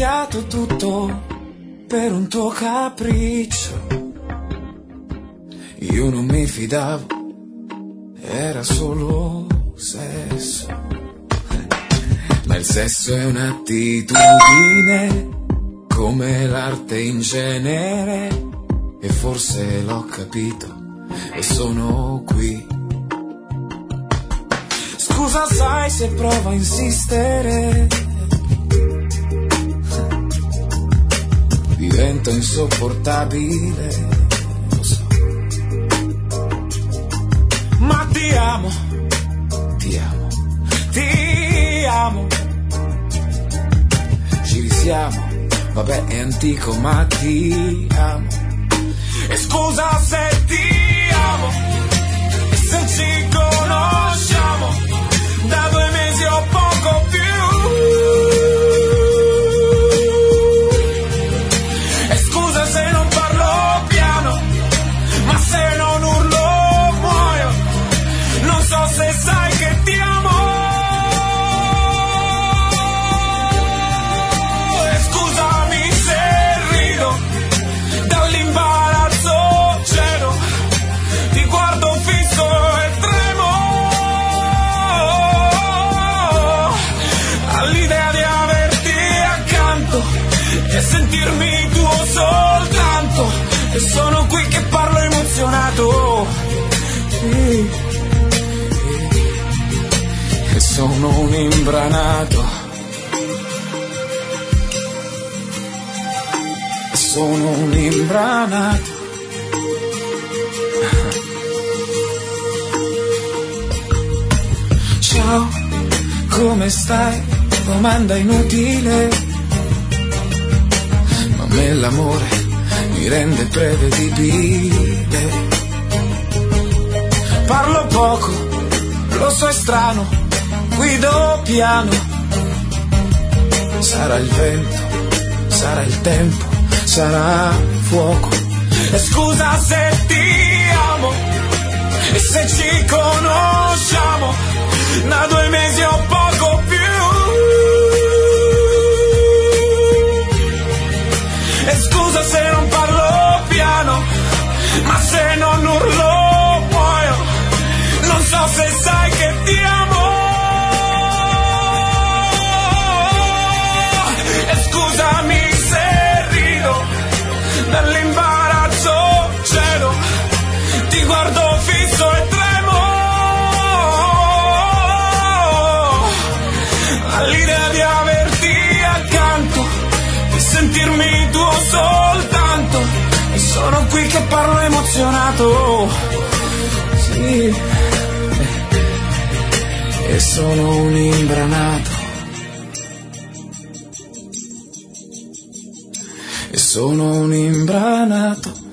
cambiato tutto per un tuo capriccio. Io non mi fidavo, era solo sesso. Ma il sesso è un'attitudine, come l'arte in genere, e forse l'ho capito e sono qui. Scusa, sai se provo a insistere, divento insopportabile, lo so. Ma ti amo, ti amo, ti amo. Ci risiamo, vabbè è antico ma ti amo. E scusa se ti amo, e se ci conosciamo da 2 mesi o poco più. E scusa se non parlo piano, ma se non urlo muoio. Non so se sai che ti amo. E scusami se rido, dall'imbarazzo cedo, ti guardo fisso e tremo all'idea di averti accanto e sentirmi tuo soltanto. E sono qui che parlo emozionato, e sono un imbranato, e sono un imbranato. Ciao, come stai? Domanda inutile, ma a me l'amore mi rende prevedibile. Parlo poco, lo so è strano, guido piano. Sarà il vento, sarà il tempo, sarà fuoco. E scusa se ti amo, e se ci conosciamo da 2 mesi o poco più. E scusa se non parlo piano, ma se non urlo muoio. Non so se sai che ti amo. E scusami se rido, dall'imbarazzo cedo, ti guardo fisso e tremo all'idea di averti accanto e sentirmi tuo soltanto. E sono qui che parlo emozionato, sì, e sono un imbranato, e sono un imbranato.